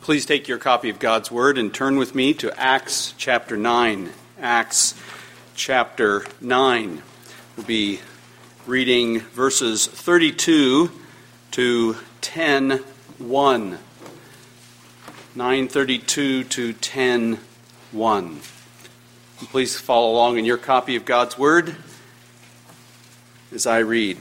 Please take your copy of God's Word and turn with me to Acts chapter 9. Acts chapter 9. We'll be reading verses 32 to 10:1. 9:32 to 10:1. Please follow along in your copy of God's Word as I read.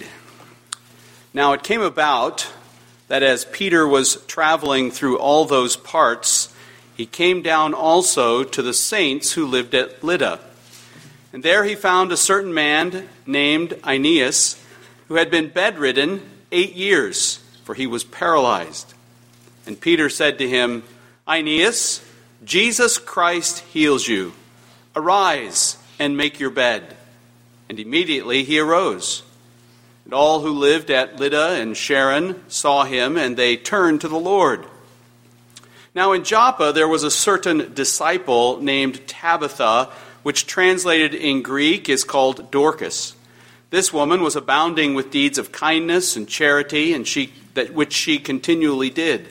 Now it came about that as Peter was traveling through all those parts, he came down also to the saints who lived at Lydda. And there he found a certain man named Aeneas, who had been bedridden 8 years, for he was paralyzed. And Peter said to him, Aeneas, Jesus Christ heals you. Arise and make your bed. And immediately he arose. And all who lived at Lydda and Sharon saw him, and they turned to the Lord. Now in Joppa there was a certain disciple named Tabitha, which translated in Greek is called Dorcas. This woman was abounding with deeds of kindness and charity, which she continually did.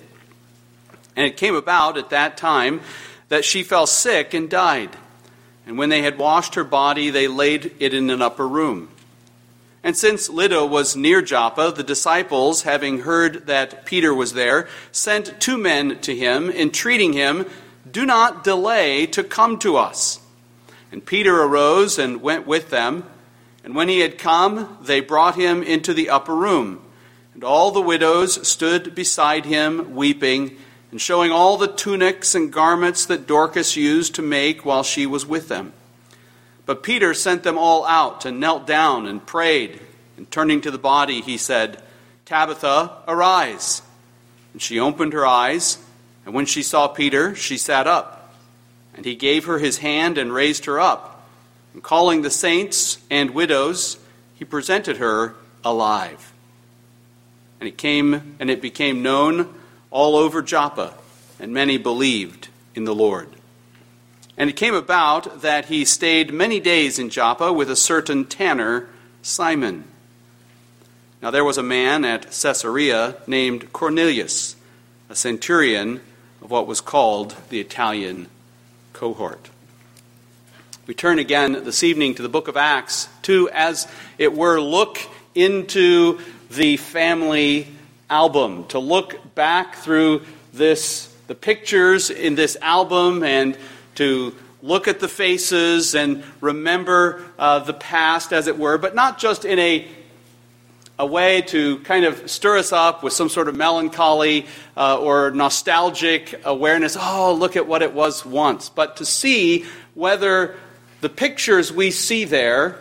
And it came about at that time that she fell sick and died. And when they had washed her body, they laid it in an upper room. And since Lydda was near Joppa, the disciples, having heard that Peter was there, sent 2 men to him, entreating him, Do not delay to come to us. And Peter arose and went with them. And when he had come, they brought him into the upper room. And all the widows stood beside him, weeping, and showing all the tunics and garments that Dorcas used to make while she was with them. But Peter sent them all out and knelt down and prayed. And turning to the body, he said, Tabitha, arise. And she opened her eyes, and when she saw Peter, she sat up. And he gave her his hand and raised her up. And calling the saints and widows, he presented her alive. And it became known all over Joppa, and many believed in the Lord. And it came about that he stayed many days in Joppa with a certain tanner, Simon. Now there was a man at Caesarea named Cornelius, a centurion of what was called the Italian cohort. We turn again this evening to the book of Acts to, as it were, look into the family album, to look back through the pictures in this album and to look at the faces and remember the past, as it were, but not just in a way to kind of stir us up with some sort of melancholy or nostalgic awareness, oh, look at what it was once, but to see whether the pictures we see there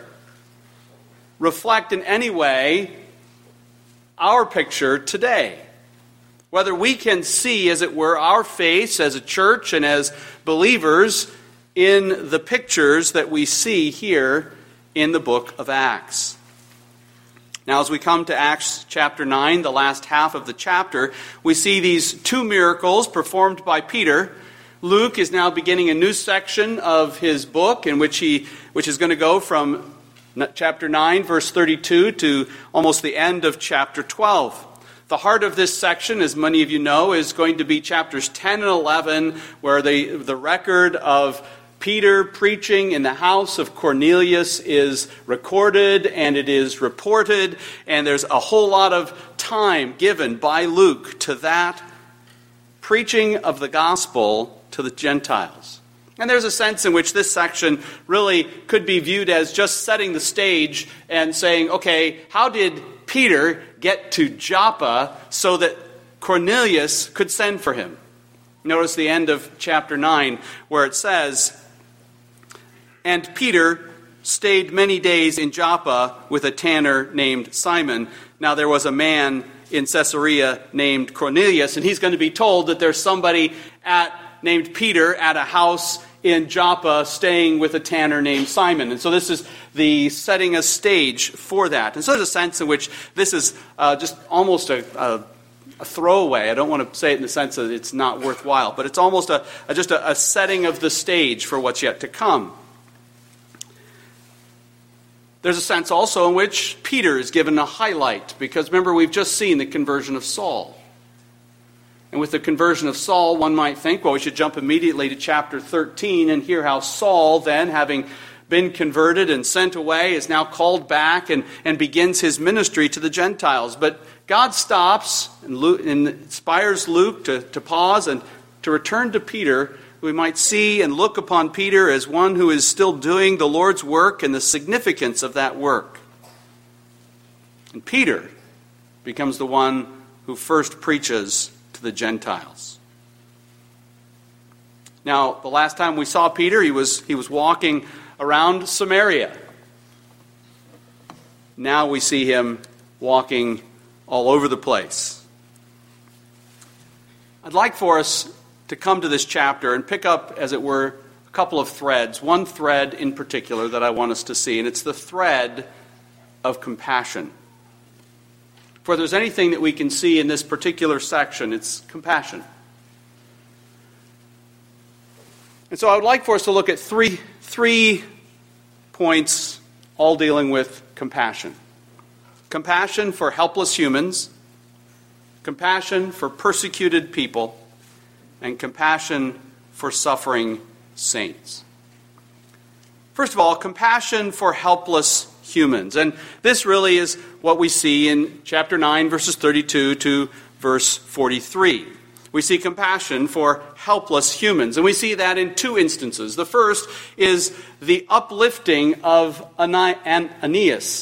reflect in any way our picture today. Whether we can see, as it were, our face as a church and as believers in the pictures that we see here in the book of Acts. Now, as we come to Acts chapter 9, the last half of the chapter, we see these 2 miracles performed by Peter. Luke is now beginning a new section of his book which is going to go from chapter 9, verse 32 to almost the end of chapter 12. The heart of this section, as many of you know, is going to be chapters 10 and 11, where the record of Peter preaching in the house of Cornelius is recorded and it is reported, and there's a whole lot of time given by Luke to that preaching of the gospel to the Gentiles. And there's a sense in which this section really could be viewed as just setting the stage and saying, okay, how did Peter get to Joppa so that Cornelius could send for him? Notice the end of chapter 9 where it says, And Peter stayed many days in Joppa with a tanner named Simon. Now there was a man in Caesarea named Cornelius, and he's going to be told that there's somebody named Peter at a house in Joppa staying with a tanner named Simon. And so this is the setting a stage for that. And so there's a sense in which this is just almost a throwaway. I don't want to say it in the sense that it's not worthwhile, but it's almost just a setting of the stage for what's yet to come. There's a sense also in which Peter is given a highlight, because remember, we've just seen the conversion of Saul. And with the conversion of Saul, one might think, well, we should jump immediately to chapter 13 and hear how Saul then, having been converted and sent away, is now called back and begins his ministry to the Gentiles. But God stops and inspires Luke to pause and to return to Peter. We might see and look upon Peter as one who is still doing the Lord's work and the significance of that work. And Peter becomes the one who first preaches to the Gentiles. Now, the last time we saw Peter, he was walking around Samaria. Now we see him walking all over the place. I'd like for us to come to this chapter and pick up, as it were, a couple of threads. One thread in particular that I want us to see, and it's the thread of compassion. For if there's anything that we can see in this particular section, it's compassion. And so I would like for us to look at three points, all dealing with compassion. Compassion for helpless humans, compassion for persecuted people, and compassion for suffering saints. First of all, compassion for helpless humans. And this really is what we see in chapter 9, verses 32 to verse 43. We see compassion for helpless humans. And we see that in two instances. The first is the uplifting of Aeneas.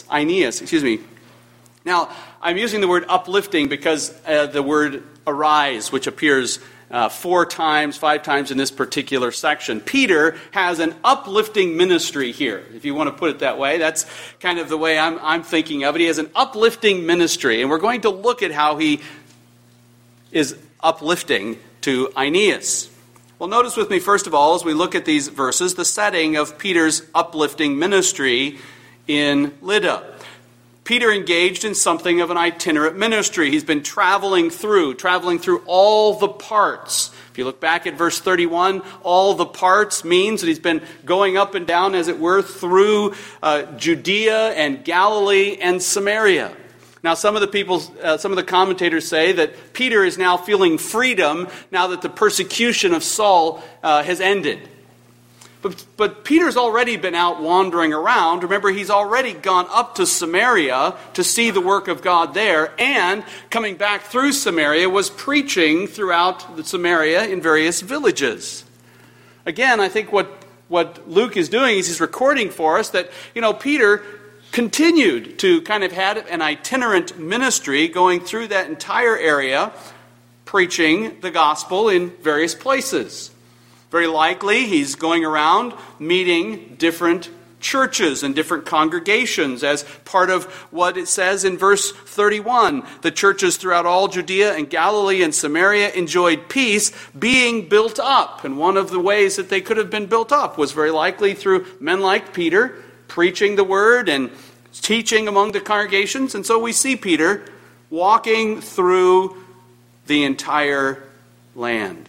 Now, I'm using the word uplifting because the word arise, which appears 5 times in this particular section. Peter has an uplifting ministry here, if you want to put it that way. That's kind of the way I'm thinking of it. He has an uplifting ministry, and we're going to look at how he is uplifting to Aeneas. Well, notice with me, first of all, as we look at these verses, the setting of Peter's uplifting ministry in Lydda. Peter engaged in something of an itinerant ministry. He's been traveling through all the parts. If you look back at verse 31, all the parts means that he's been going up and down, as it were, through Judea and Galilee and Samaria. Now, some of the commentators say that Peter is now feeling freedom now that the persecution of Saul has ended. But Peter's already been out wandering around. Remember, he's already gone up to Samaria to see the work of God there, and coming back through Samaria was preaching throughout Samaria in various villages. Again, I think what Luke is doing is he's recording for us that, Peter continued to kind of had an itinerant ministry going through that entire area, preaching the gospel in various places. Very likely, he's going around meeting different churches and different congregations as part of what it says in verse 31. The churches throughout all Judea and Galilee and Samaria enjoyed peace, being built up. And one of the ways that they could have been built up was very likely through men like Peter preaching the word and teaching among the congregations. And so we see Peter walking through the entire land.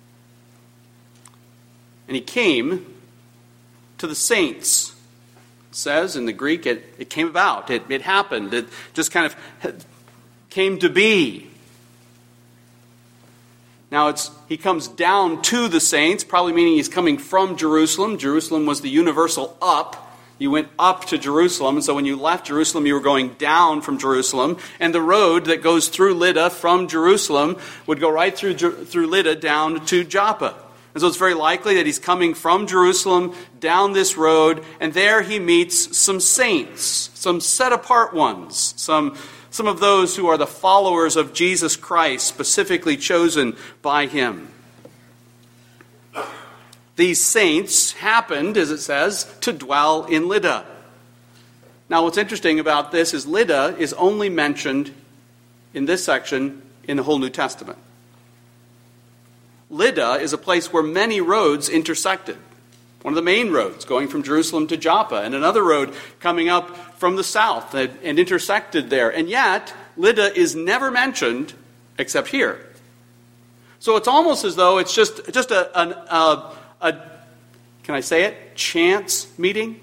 And he came to the saints. It says in the Greek, it came about. It happened. It just kind of came to be. Now he comes down to the saints, probably meaning he's coming from Jerusalem. Jerusalem was the universal up. You went up to Jerusalem, and so when you left Jerusalem, you were going down from Jerusalem. And the road that goes through Lydda from Jerusalem would go right through Lydda down to Joppa. And so it's very likely that he's coming from Jerusalem down this road, and there he meets some saints, some set-apart ones, some of those who are the followers of Jesus Christ, specifically chosen by him. These saints happened, as it says, to dwell in Lydda. Now, what's interesting about this is Lydda is only mentioned in this section in the whole New Testament. Lydda is a place where many roads intersected. One of the main roads going from Jerusalem to Joppa, and another road coming up from the south and intersected there. And yet, Lydda is never mentioned except here. So it's almost as though it's just a can I say it? Chance meeting?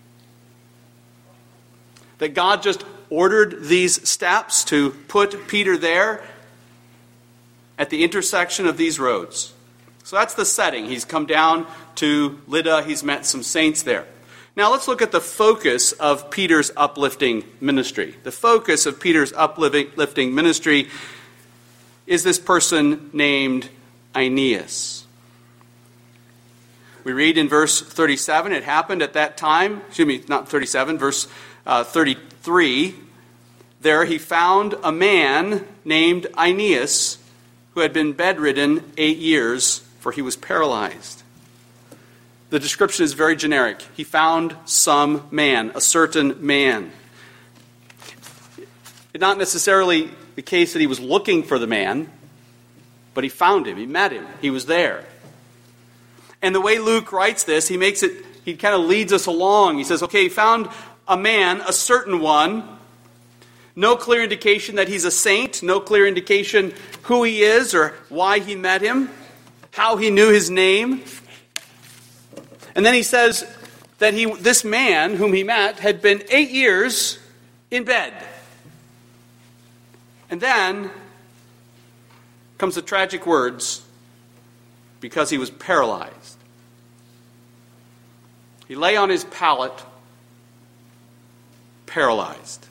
That God just ordered these steps to put Peter there. at the intersection of these roads. So that's the setting. He's come down to Lydda. He's met some saints there. Now let's look at the focus of Peter's uplifting ministry. The focus of Peter's uplifting ministry is this person named Aeneas. We read in verse 37, it happened at that time, not 37, verse 33, there he found a man named Aeneas who had been bedridden 8 years, for he was paralyzed. The description is very generic. He found some man, a certain man. It's not necessarily the case that he was looking for the man, but he found him, he met him, he was there. And the way Luke writes this, he kind of leads us along. He says, okay, he found a man, a certain one. No clear indication that he's a saint, no clear indication who he is or why he met him, how he knew his name. And then he says that this man whom he met had been 8 years in bed. And then comes the tragic words, because he was paralyzed. He lay on his pallet, paralyzed.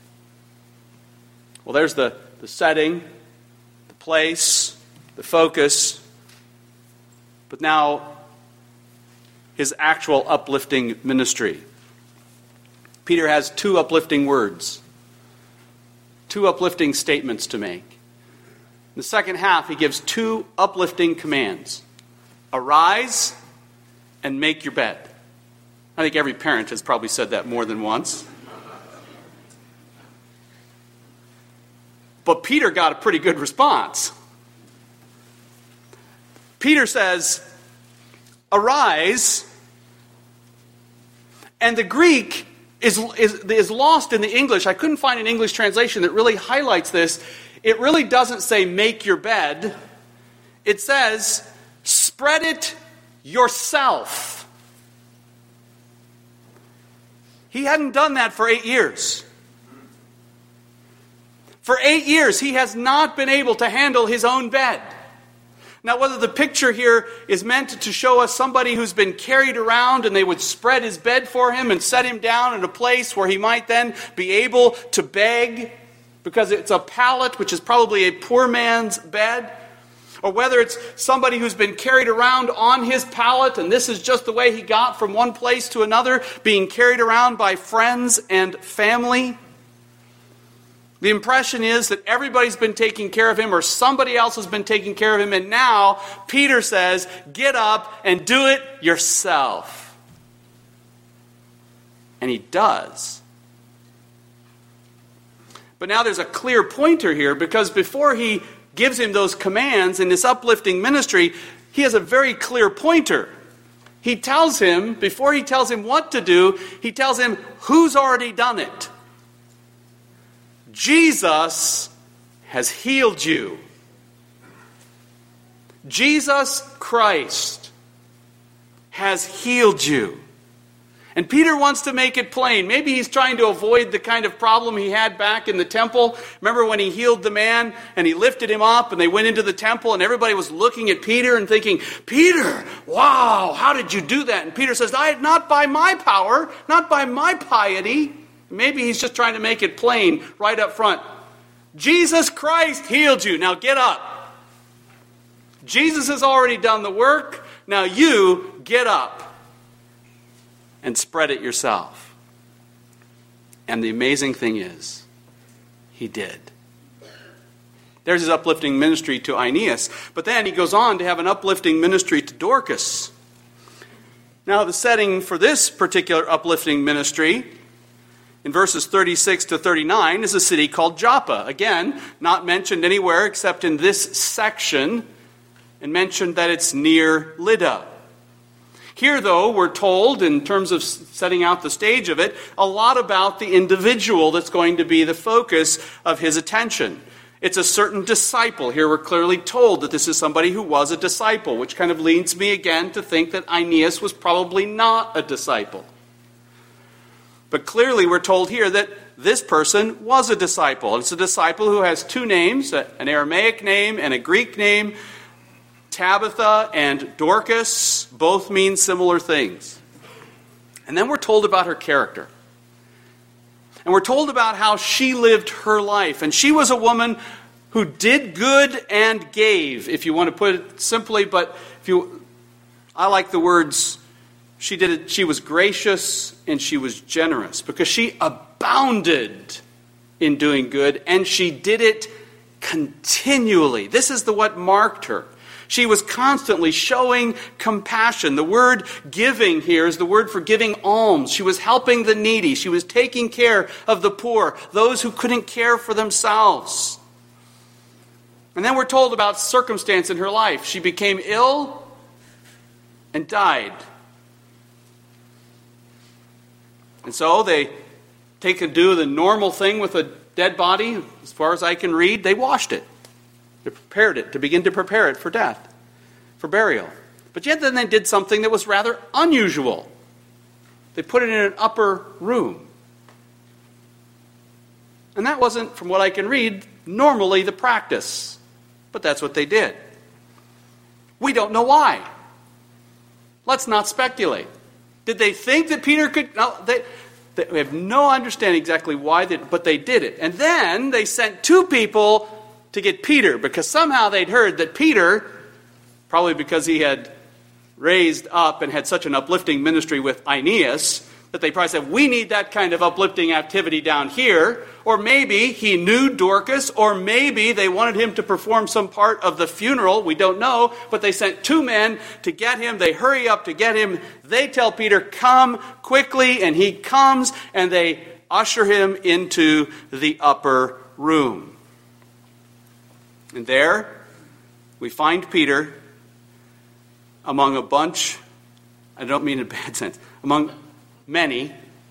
Well, there's the setting, the place, the focus. But now, his actual uplifting ministry. Peter has 2 uplifting words, 2 uplifting statements to make. In the second half, he gives 2 uplifting commands. Arise and make your bed. I think every parent has probably said that more than once. But Peter got a pretty good response. Peter says, arise, and the Greek is lost in the English. I couldn't find an English translation that really highlights this. It really doesn't say make your bed. It says spread it yourself. He hadn't done that for 8 years. For 8 years, he has not been able to handle his own bed. Now, whether the picture here is meant to show us somebody who's been carried around and they would spread his bed for him and set him down in a place where he might then be able to beg because it's a pallet, which is probably a poor man's bed, or whether it's somebody who's been carried around on his pallet and this is just the way he got from one place to another, being carried around by friends and family. The impression is that everybody's been taking care of him or somebody else has been taking care of him. And now Peter says, get up and do it yourself. And he does. But now there's a clear pointer here, because before he gives him those commands in this uplifting ministry, he has a very clear pointer. He tells him, before he tells him what to do, he tells him who's already done it. Jesus has healed you. Jesus Christ has healed you. And Peter wants to make it plain. Maybe he's trying to avoid the kind of problem he had back in the temple. Remember when he healed the man and he lifted him up and they went into the temple and everybody was looking at Peter and thinking, Peter, wow, how did you do that? And Peter says, not by my power, not by my piety. Maybe he's just trying to make it plain right up front. Jesus Christ healed you. Now get up. Jesus has already done the work. Now you get up and spread it yourself. And the amazing thing is, he did. There's his uplifting ministry to Aeneas. But then he goes on to have an uplifting ministry to Dorcas. Now the setting for this particular uplifting ministry in verses 36 to 39 is a city called Joppa. Again, not mentioned anywhere except in this section, and mentioned that it's near Lydda. Here, though, we're told, in terms of setting out the stage of it, a lot about the individual that's going to be the focus of his attention. It's a certain disciple. Here we're clearly told that this is somebody who was a disciple, which kind of leads me again to think that Aeneas was probably not a disciple. But clearly we're told here that this person was a disciple. It's a disciple who has two names, an Aramaic name and a Greek name. Tabitha and Dorcas both mean similar things. And then we're told about her character. And we're told about how she lived her life. And she was a woman who did good and gave, if you want to put it simply. But I like the words, she was gracious and she was generous, because she abounded in doing good, and she did it continually. This is what marked her. She was constantly showing compassion. The word giving here is the word for giving alms. She was helping the needy. She was taking care of the poor, those who couldn't care for themselves. And then we're told about circumstance in her life. She became ill and died. And so they do the normal thing with a dead body. As far as I can read, they washed it. They prepared it, to begin to prepare it for death, for burial. But yet then they did something that was rather unusual. They put it in an upper room. And that wasn't, from what I can read, normally the practice. But that's what they did. We don't know why. Let's not speculate. Did they think that Peter could... No, they have no understanding exactly why, but they did it. And then they sent two people to get Peter, because somehow they'd heard that Peter, probably because he had raised up and had such an uplifting ministry with Aeneas, that they probably said, we need that kind of uplifting activity down here. Or maybe he knew Dorcas, or maybe they wanted him to perform some part of the funeral. We don't know, but they sent two men to get him. They hurry up to get him. They tell Peter, come quickly, and he comes, and they usher him into the upper room. And there we find Peter among a bunch, I don't mean in a bad sense, among many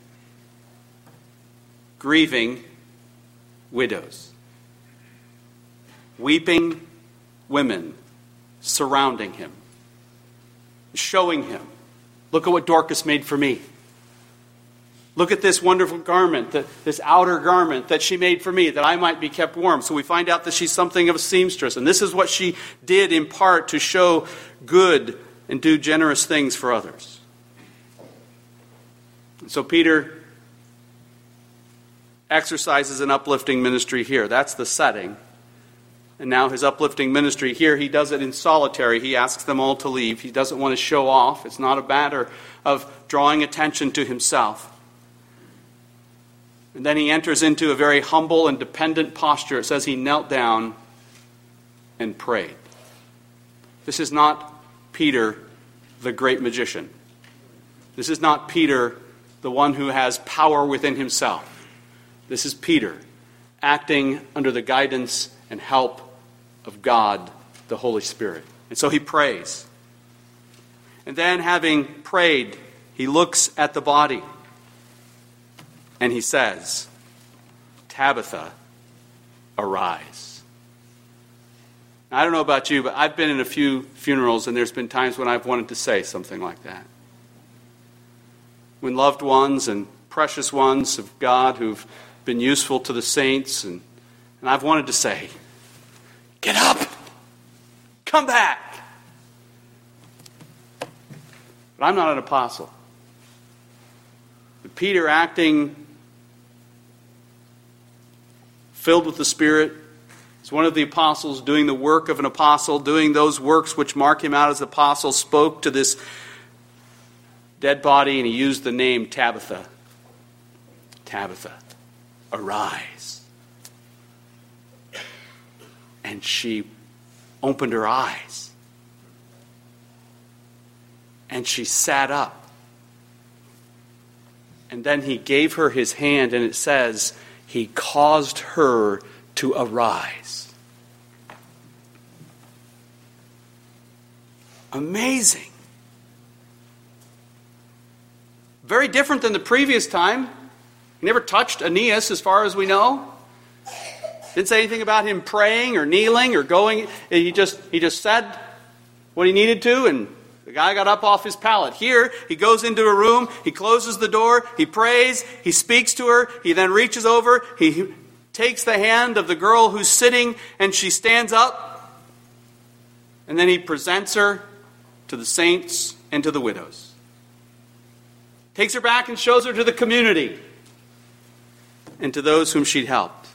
grieving widows. Weeping women surrounding him, showing him, look at what Dorcas made for me. Look at this wonderful garment, this outer garment that she made for me, that I might be kept warm. So we find out that she's something of a seamstress. And this is what she did in part to show good and do generous things for others. And so Peter exercises an uplifting ministry here. That's the setting. And now his uplifting ministry here, he does it in solitary. He asks them all to leave. He doesn't want to show off. It's not a matter of drawing attention to himself. And then he enters into a very humble and dependent posture. It says he knelt down and prayed. This is not Peter, the great magician. This is not Peter, the one who has power within himself. This is Peter, acting under the guidance and help of God, the Holy Spirit. And so he prays. And then, having prayed, he looks at the body. And he says, Tabitha, arise. Now, I don't know about you, but I've been in a few funerals, and there's been times when I've wanted to say something like that. When loved ones and precious ones of God who've been useful to the saints, and I've wanted to say, get up! Come back! But I'm not an apostle. But Peter, acting filled with the Spirit, is one of the apostles, doing the work of an apostle, doing those works which mark him out as an apostle, spoke to this dead body, and he used the name Tabitha. Tabitha, arise. And she opened her eyes. And she sat up. And then he gave her his hand, and it says, he caused her to arise. Amazing. Very different than the previous time. He never touched Aeneas, as far as we know. Didn't say anything about him praying or kneeling or going. He just said what he needed to, and The guy got up off his pallet. Here, he goes into a room, he closes the door, he prays, he speaks to her, he then reaches over, he takes the hand of the girl who's sitting, and she stands up, and then he presents her to the saints and to the widows. Takes her back and shows her to the community and to those whom she'd helped.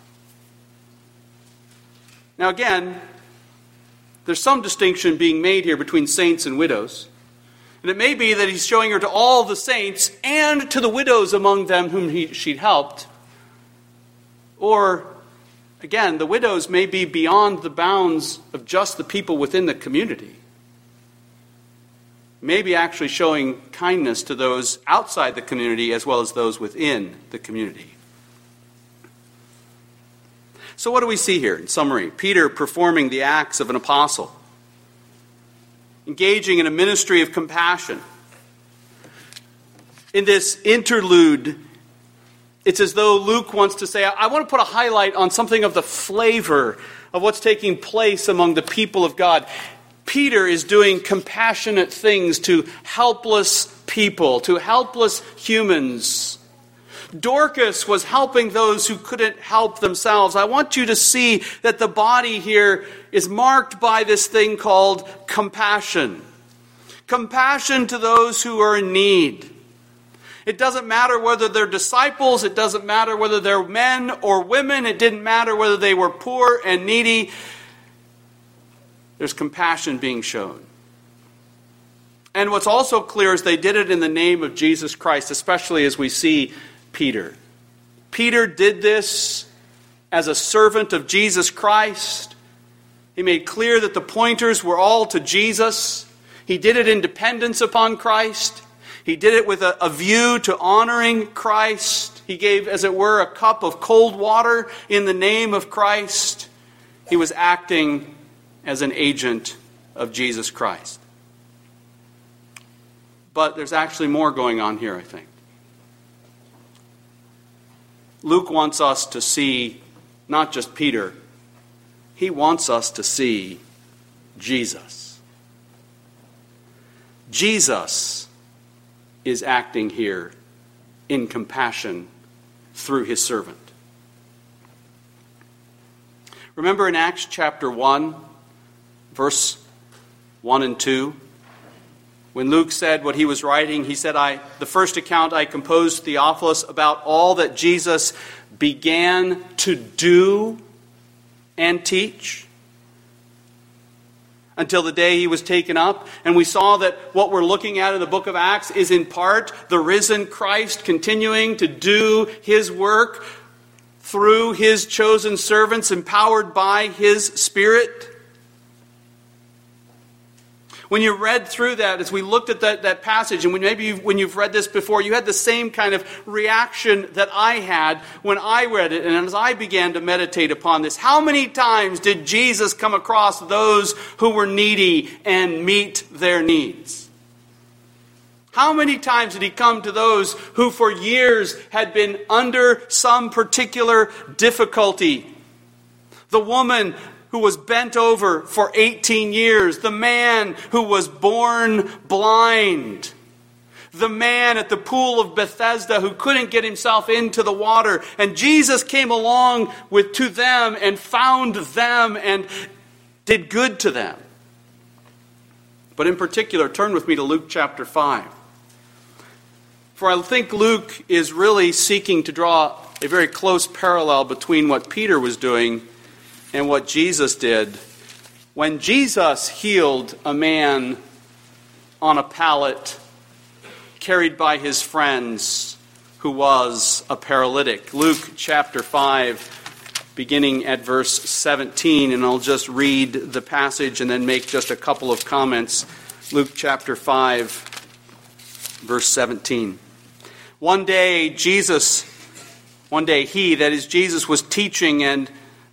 Now again, there's some distinction being made here between saints and widows. And it may be that he's showing her to all the saints and to the widows among them whom she'd helped. Or, again, the widows may be beyond the bounds of just the people within the community. Maybe actually showing kindness to those outside the community as well as those within the community. So what do we see here in summary? Peter performing the acts of an apostle, engaging in a ministry of compassion. In this interlude, it's as though Luke wants to say, I want to put a highlight on something of the flavor of what's taking place among the people of God. Peter is doing compassionate things to helpless people, to helpless humans. Dorcas was helping those who couldn't help themselves. I want you to see that the body here is marked by this thing called compassion. Compassion to those who are in need. It doesn't matter whether they're disciples. It doesn't matter whether they're men or women. It didn't matter whether they were poor and needy. There's compassion being shown. And what's also clear is they did it in the name of Jesus Christ, especially as we see Peter. Peter did this as a servant of Jesus Christ. He made clear that the pointers were all to Jesus. He did it in dependence upon Christ. He did it with a view to honoring Christ. He gave, as it were, a cup of cold water in the name of Christ. He was acting as an agent of Jesus Christ. But there's actually more going on here, I think. Luke wants us to see not just Peter. He wants us to see Jesus. Jesus is acting here in compassion through his servant. Remember in Acts chapter 1, verse 1 and 2, when Luke said what he was writing, he said, the first account I composed, Theophilus, about all that Jesus began to do and teach until the day he was taken up. And we saw that what we're looking at in the book of Acts is in part the risen Christ continuing to do his work through his chosen servants, empowered by his Spirit. When you read through that, as we looked at that passage, and when you've read this before, you had the same kind of reaction that I had when I read it, and as I began to meditate upon this. How many times did Jesus come across those who were needy and meet their needs? How many times did he come to those who for years had been under some particular difficulty? The woman who was bent over for 18 years. The man who was born blind. The man at the pool of Bethesda who couldn't get himself into the water. And Jesus came along to them and found them and did good to them. But in particular, turn with me to Luke chapter 5. For I think Luke is really seeking to draw a very close parallel between what Peter was doing and what Jesus did. When Jesus healed a man on a pallet carried by his friends who was a paralytic. Luke chapter 5, beginning at verse 17, and I'll just read the passage and then make just a couple of comments. Luke chapter 5, verse 17. One day Jesus was teaching, and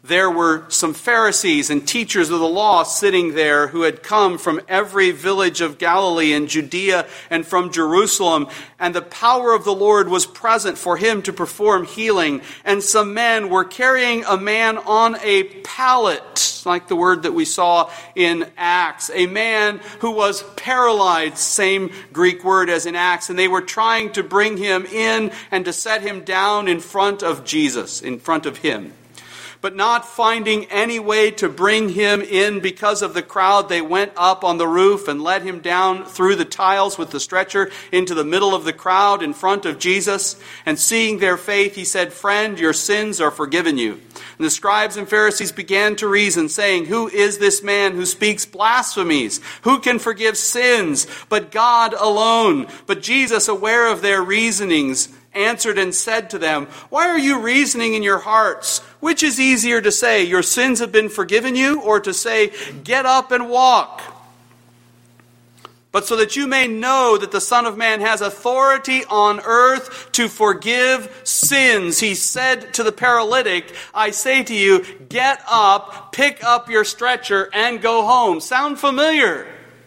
there were some Pharisees and teachers of the law sitting there who had come from every village of Galilee and Judea and from Jerusalem. And the power of the Lord was present for him to perform healing. And some men were carrying a man on a pallet, like the word that we saw in Acts. A man who was paralyzed, same Greek word as in Acts. And they were trying to bring him in and to set him down in front of Jesus, in front of him. But not finding any way to bring him in because of the crowd, they went up on the roof and let him down through the tiles with the stretcher into the middle of the crowd in front of Jesus. And seeing their faith, he said, "Friend, your sins are forgiven you." And the scribes and Pharisees began to reason, saying, "Who is this man who speaks blasphemies? Who can forgive sins but God alone?" But Jesus, aware of their reasonings, answered and said to them, "Why are you reasoning in your hearts? Which is easier to say, 'Your sins have been forgiven you,' or to say, 'Get up and walk'? But so that you may know that the Son of Man has authority on earth to forgive sins," he said to the paralytic, "I say to you, get up, pick up your stretcher, and go home." Sound familiar?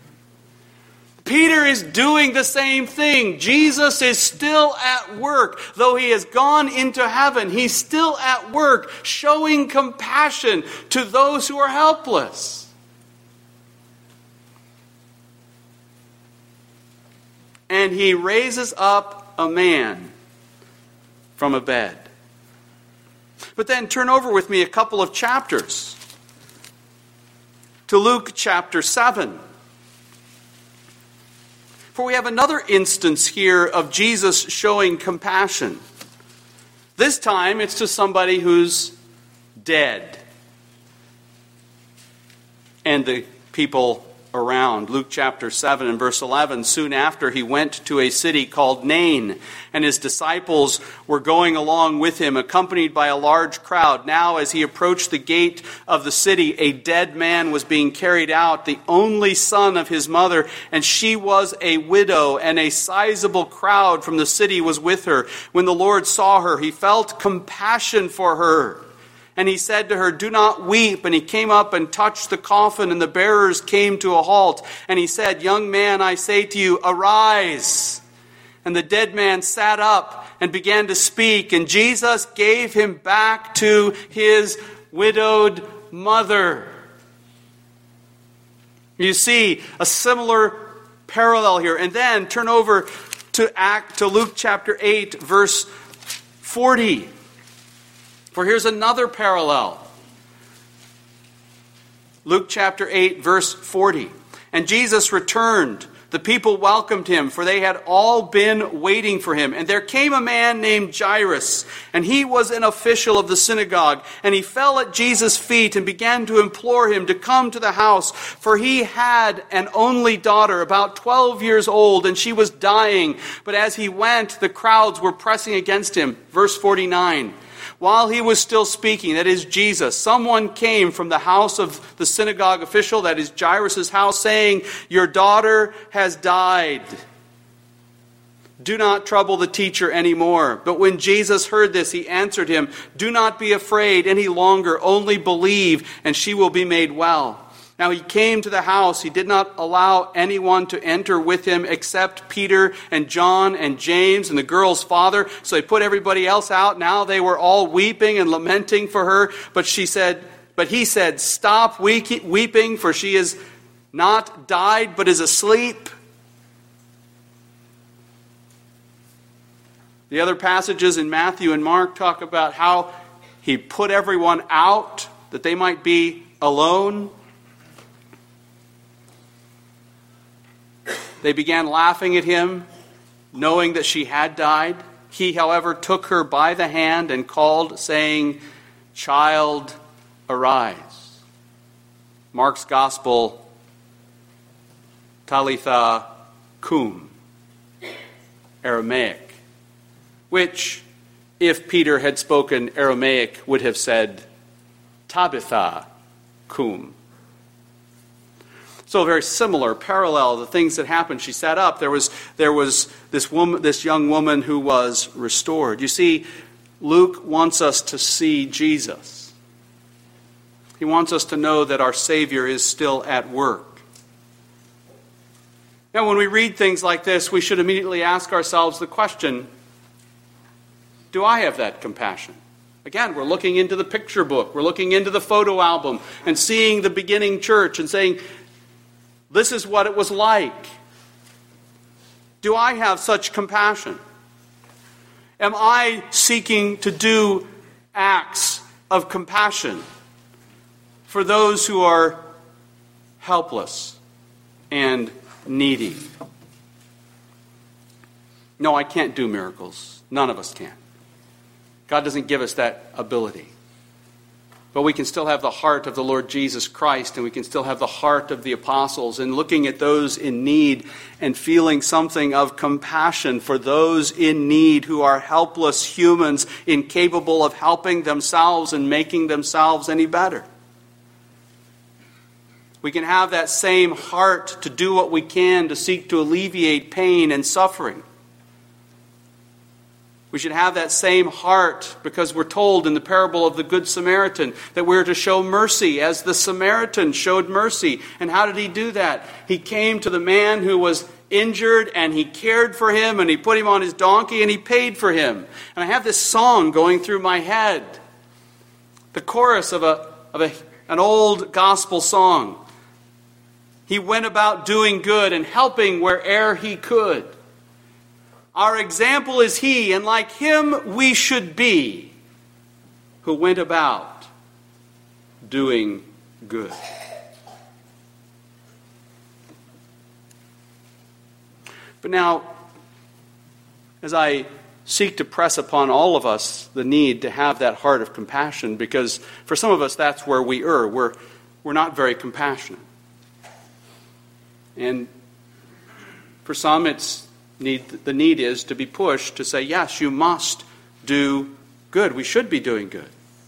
Peter is doing the same thing. Jesus is still at work. Though he has gone into heaven, he's still at work, showing compassion to those who are helpless. And he raises up a man from a bed. But then turn over with me a couple of chapters to Luke chapter 7. For we have another instance here of Jesus showing compassion. This time it's to somebody who's dead. And the people around. Luke chapter 7 and verse 11, soon after he went to a city called Nain, and his disciples were going along with him, accompanied by a large crowd. Now as he approached the gate of the city, a dead man was being carried out, the only son of his mother, and she was a widow, and a sizable crowd from the city was with her. When the Lord saw her, he felt compassion for her. And he said to her, "Do not weep." And he came up and touched the coffin, and the bearers came to a halt. And he said, "Young man, I say to you, arise." And the dead man sat up and began to speak. And Jesus gave him back to his widowed mother. You see a similar parallel here. And then turn over to Luke chapter 8, verse 40. For here's another parallel. Luke chapter 8, verse 40. And Jesus returned. The people welcomed him, for they had all been waiting for him. And there came a man named Jairus, and he was an official of the synagogue. And he fell at Jesus' feet and began to implore him to come to the house, for he had an only daughter, about 12 years old, and she was dying. But as he went, the crowds were pressing against him. Verse 49. While he was still speaking, that is Jesus, someone came from the house of the synagogue official, that is Jairus' house, saying, "Your daughter has died. Do not trouble the teacher anymore." But when Jesus heard this, he answered him, "Do not be afraid any longer, only believe, and she will be made well." Now he came to the house. He did not allow anyone to enter with him except Peter and John and James and the girl's father. So he put everybody else out. Now they were all weeping and lamenting for her. But he said, "Stop weeping, for she is not died, but is asleep." The other passages in Matthew and Mark talk about how he put everyone out that they might be alone. They began laughing at him, knowing that she had died. He, however, took her by the hand and called, saying, "Child, arise." Mark's Gospel, Talitha cum, Aramaic, which, if Peter had spoken Aramaic, would have said, Tabitha cum. So very similar, parallel, the things that happened. She sat up. There was this young woman who was restored. You see, Luke wants us to see Jesus. He wants us to know that our Savior is still at work. Now, when we read things like this, we should immediately ask ourselves the question, do I have that compassion? Again, we're looking into the picture book. We're looking into the photo album and seeing the beginning church and saying, this is what it was like. Do I have such compassion? Am I seeking to do acts of compassion for those who are helpless and needy? No, I can't do miracles. None of us can. God doesn't give us that ability. But we can still have the heart of the Lord Jesus Christ, and we can still have the heart of the apostles, and looking at those in need and feeling something of compassion for those in need who are helpless humans, incapable of helping themselves and making themselves any better. We can have that same heart to do what we can to seek to alleviate pain and suffering. We should have that same heart because we're told in the parable of the Good Samaritan that we're to show mercy as the Samaritan showed mercy. And how did he do that? He came to the man who was injured and he cared for him and he put him on his donkey and he paid for him. And I have this song going through my head. The chorus of an old gospel song. He went about doing good and helping where'er he could. Our example is he, and like him we should be, who went about doing good. But now, as I seek to press upon all of us the need to have that heart of compassion, because for some of us that's where we err. We're not very compassionate. And for some the need is to be pushed to say, yes, you must do good. We should be doing good.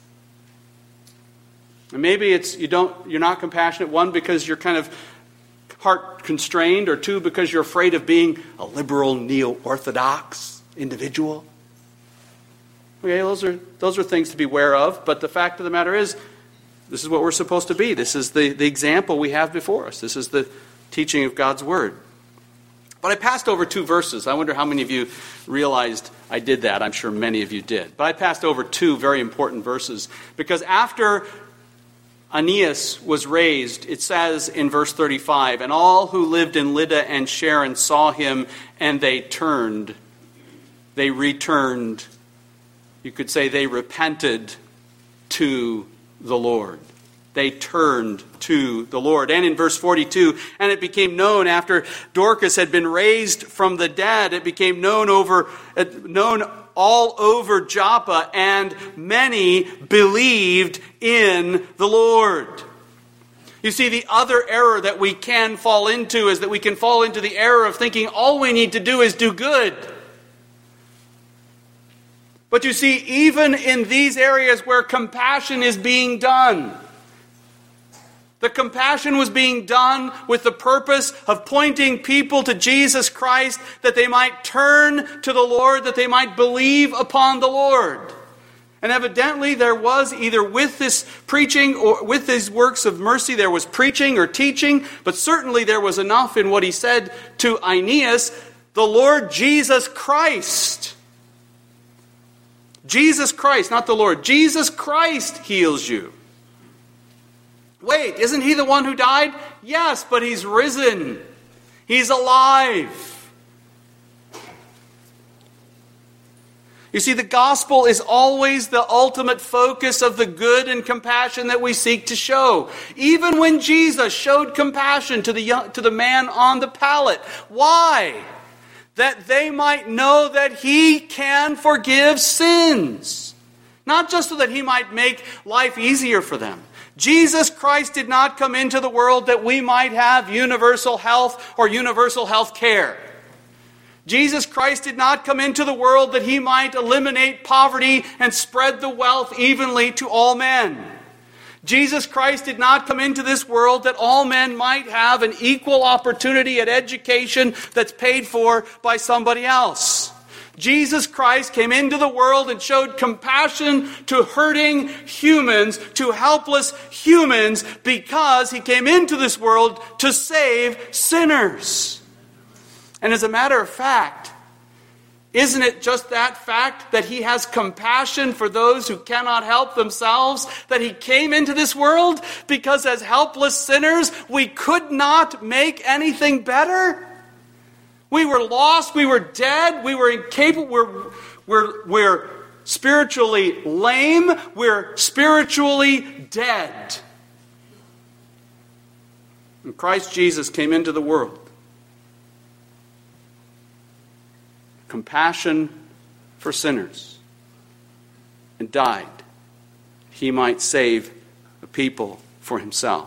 And maybe you're not compassionate, one, because you're kind of heart constrained, or two, because you're afraid of being a liberal, neo-orthodox individual. Okay, those are things to be aware of, but the fact of the matter is, this is what we're supposed to be. This is the example we have before us. This is the teaching of God's Word. But I passed over 2 verses. I wonder how many of you realized I did that. I'm sure many of you did. But I passed over 2 very important verses. Because after Aeneas was raised, it says in verse 35, and all who lived in Lydda and Sharon saw him, and they returned, you could say they repented to the Lord. They turned to the Lord. And in verse 42, and it became known after Dorcas had been raised from the dead, it became known all over Joppa, and many believed in the Lord. You see, the other error that we can fall into is that we can fall into the error of thinking all we need to do is do good. But you see, even in these areas where compassion is being done, the compassion was being done with the purpose of pointing people to Jesus Christ, that they might turn to the Lord, that they might believe upon the Lord. And evidently there was either with this preaching or with these works of mercy, there was preaching or teaching, but certainly there was enough in what he said to Aeneas, the Lord Jesus Christ. Jesus Christ, not the Lord. Jesus Christ heals you. Wait, isn't he the one who died? Yes, but he's risen. He's alive. You see, the gospel is always the ultimate focus of the good and compassion that we seek to show. Even when Jesus showed compassion to the man on the pallet. Why? That they might know that he can forgive sins. Not just so that he might make life easier for them. Jesus Christ did not come into the world that we might have universal health or universal health care. Jesus Christ did not come into the world that he might eliminate poverty and spread the wealth evenly to all men. Jesus Christ did not come into this world that all men might have an equal opportunity at education that's paid for by somebody else. Jesus Christ came into the world and showed compassion to hurting humans, to helpless humans, because he came into this world to save sinners. And as a matter of fact, isn't it just that fact that he has compassion for those who cannot help themselves, that he came into this world because as helpless sinners we could not make anything better? We were lost, we were dead, we were incapable, we're spiritually lame, we're spiritually dead. And Christ Jesus came into the world. Compassion for sinners, and died. He might save the people for himself.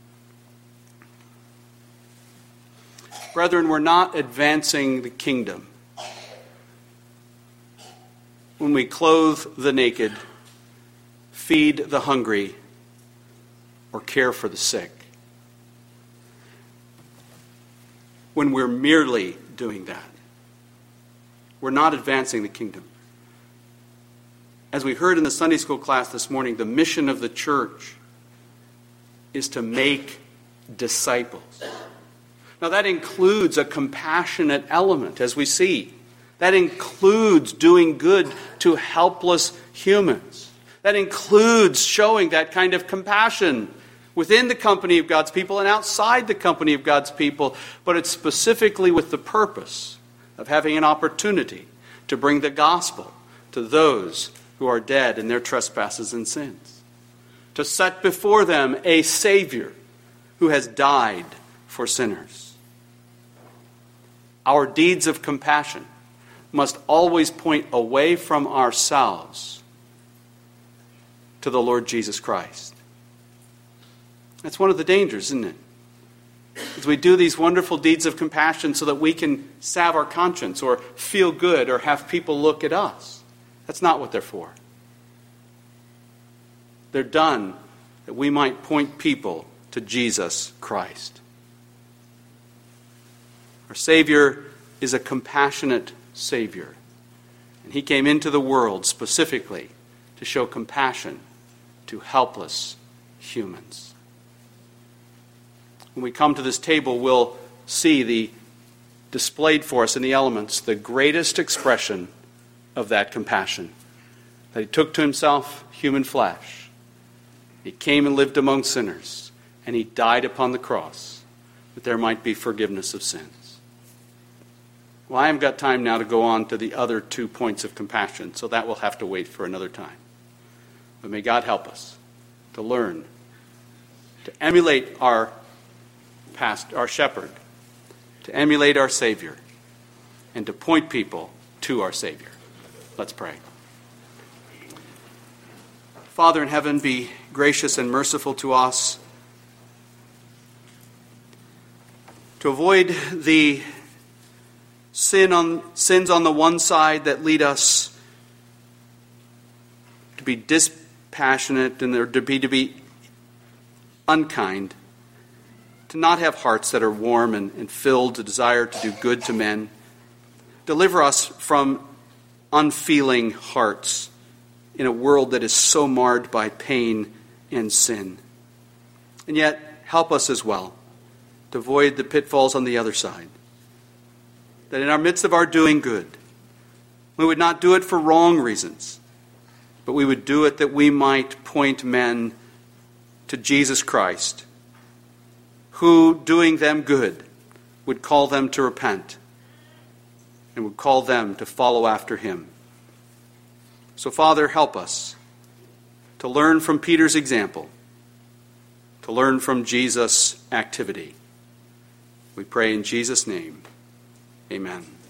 Brethren, we're not advancing the kingdom when we clothe the naked, feed the hungry, or care for the sick. When we're merely doing that, we're not advancing the kingdom. As we heard in the Sunday school class this morning, the mission of the church is to make disciples. Now that includes a compassionate element, as we see. That includes doing good to helpless humans. That includes showing that kind of compassion within the company of God's people and outside the company of God's people. But it's specifically with the purpose of having an opportunity to bring the gospel to those who are dead in their trespasses and sins. To set before them a Savior who has died for sinners. Our deeds of compassion must always point away from ourselves to the Lord Jesus Christ. That's one of the dangers, isn't it? As we do these wonderful deeds of compassion so that we can salve our conscience or feel good or have people look at us. That's not what they're for. They're done that we might point people to Jesus Christ. Our Savior is a compassionate Savior. And he came into the world specifically to show compassion to helpless humans. When we come to this table, we'll see displayed for us in the elements the greatest expression of that compassion. That he took to himself human flesh. He came and lived among sinners. And he died upon the cross that there might be forgiveness of sins. Well, I haven't got time now to go on to the other 2 points of compassion, so that will have to wait for another time. But may God help us to learn, to emulate our shepherd, to emulate our Savior, and to point people to our Savior. Let's pray. Father in heaven, be gracious and merciful to us. To avoid the sins on the one side that lead us to be dispassionate and to be unkind, to not have hearts that are warm and filled to desire to do good to men. Deliver us from unfeeling hearts in a world that is so marred by pain and sin. And yet, help us as well to avoid the pitfalls on the other side. That in our midst of our doing good, we would not do it for wrong reasons, but we would do it that we might point men to Jesus Christ, who, doing them good, would call them to repent and would call them to follow after him. So, Father, help us to learn from Peter's example, to learn from Jesus' activity. We pray in Jesus' name. Amen.